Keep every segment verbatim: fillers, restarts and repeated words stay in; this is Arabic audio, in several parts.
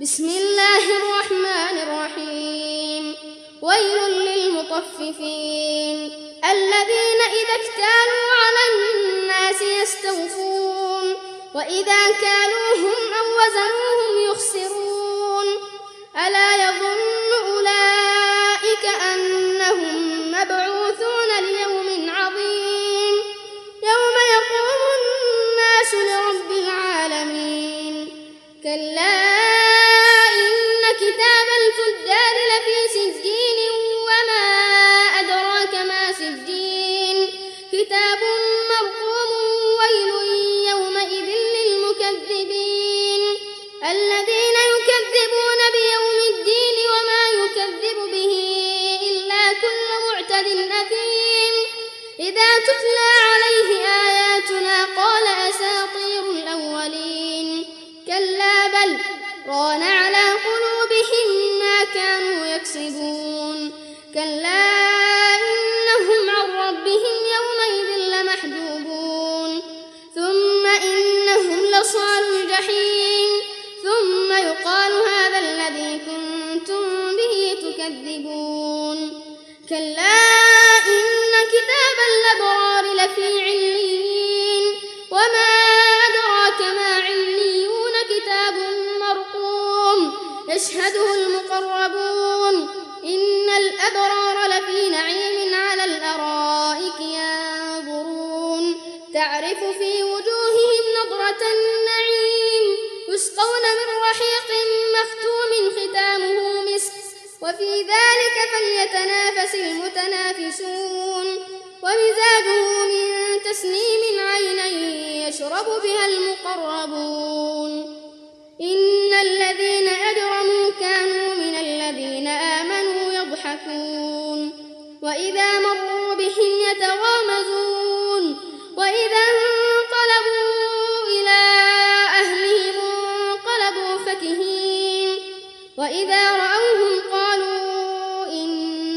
بسم الله الرحمن الرحيم. ويل للمطففين الذين إذا اكتالوا على الناس يستوفون وإذا كالوهم أو وزنوهم يخسرون ألا يظن أولئك أنهم مبعوثون ليوم عظيم يوم يقوم الناس لرب العالمين. كلا إن كتاب الفجار لفي سجين وما أدراك ما سجين كتاب مرقوم. ويل يومئذ للمكذبين الذين يكذبون بيوم الدين وما يكذب به إلا كل معتد أثيم إذا تتلى عليه آياتنا قال أساطير الأولين. كلا بل ران على قلوبهم ما كانوا يكسبون. كلا إنهم عن ربهم يومئذ لمحجوبون ثم إنهم لصال الجحيم ثم يقال هذا الذي كنتم به تكذبون. كلا إن كتاب الأبرار لفي عليين وما أدراك ما عليون كتاب مرقوم يشهده المقربون. إن الأبرار لفي نعيم على الأرائك ينظرون تعرف في وجوههم نضرة النعيم يسقون من رحيق مختوم ختامه مسك وفي ذلك فليتنافس المتنافسون. ومزاجه من تسنيم عينا يشرب بها المقربون. إن الذين أجرموا كانوا من الذين آمنوا يضحكون وإذا مروا بهم يتغامزون وإذا انقلبوا إلى أهلهم انقلبوا فكهين وإذا رأوهم قالوا إن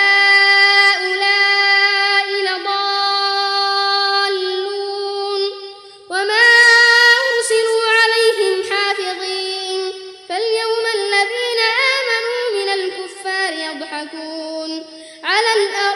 هؤلاء لضالون وما أرسلوا عليهم حافظين. فاليوم الذين آمنوا من الكفار يضحكون على الأرائك